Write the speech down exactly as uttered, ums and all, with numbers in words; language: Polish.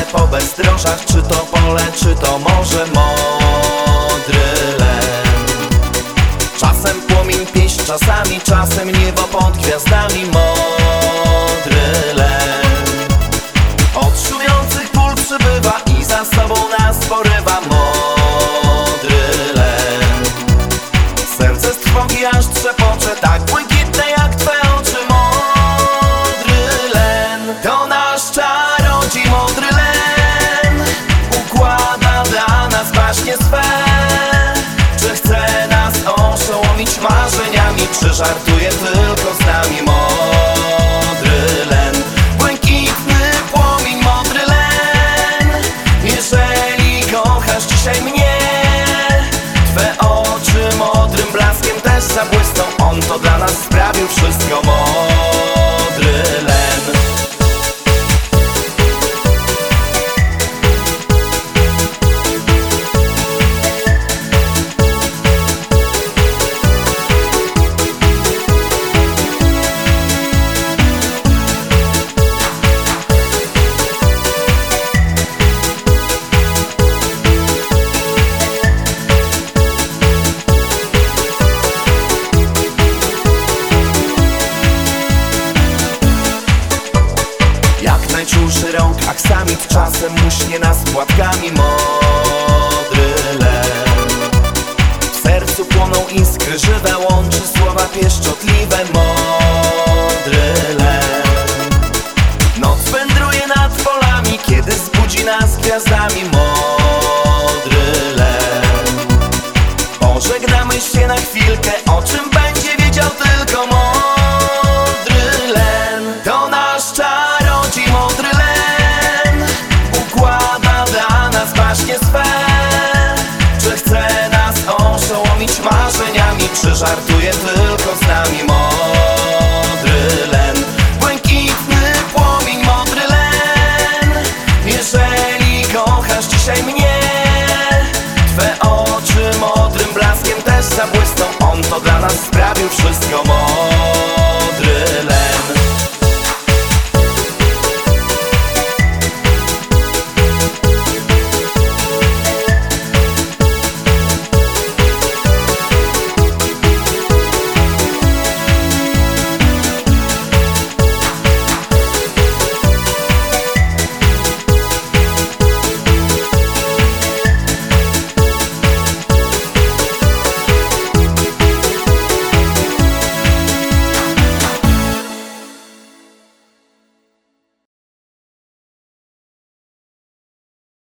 po bezdrożach. Czy to pole, czy to może modry len. Czasem płomień pieśń, czasami, czasem niebo pod gwiazdami. Modry len. Od szumiących pól przybywa i za sobą nas porywa. Modry len. Serce z trwogi aż trzepocze, tak błękitne jak twe oczy. Modry len. To nasz czarodziej modry len. Układa dla nas baśnie swe. Czy chce nas oszołomić marzeniami, czy żartuje tylko z nami? Modry len. Błękitny płomień, modry len. Jeżeli kochasz dzisiaj mnie, twe oczy modrym blaskiem też zabłysną. On to dla nas sprawił wszystko. Modry len. Najczulszy rąk, aksamit czasem muśnie nas płatkami. Modry len. W sercu płoną iskry żywe, łączy słowa pieszczotliwe. Modry len. Noc wędruje nad polami, kiedy zbudzi nas gwiazdami.